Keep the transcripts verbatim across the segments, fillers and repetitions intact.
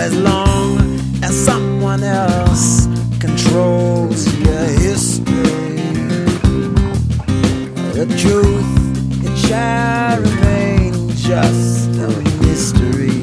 as long as someone else controls your history, the truth, it shall remain just a mystery.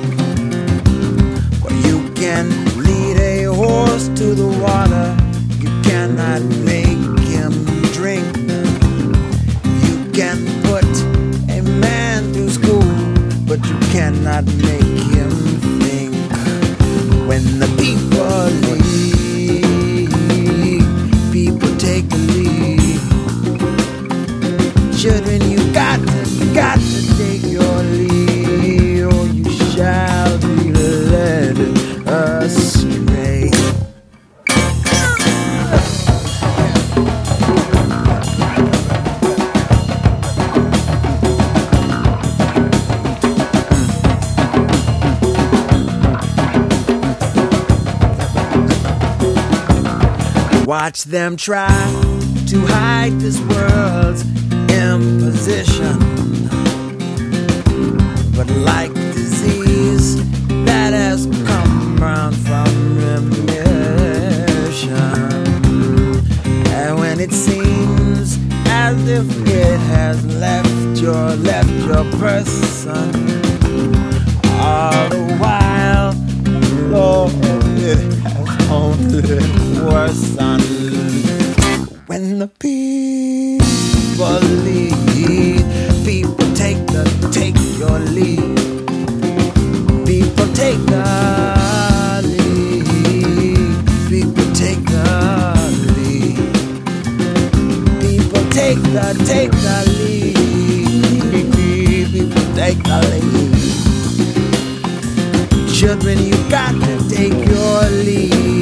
For you can lead a horse to the water, you cannot make him drink. You can put a man through school, but you cannot make him think. When the people leave, people take the lead. Children, you got to, got to take your lead, or you shall be led astray. Watch them try to hide this world's imposition, but like disease that has come round from remission, and when it seems as if it has left your, left your person, all the while, Lord, it has only worsened. When the people lead, people take the, take your lead. People take the lead. People take the lead. People take the, take the lead. People take the lead. Children, you got to take your lead.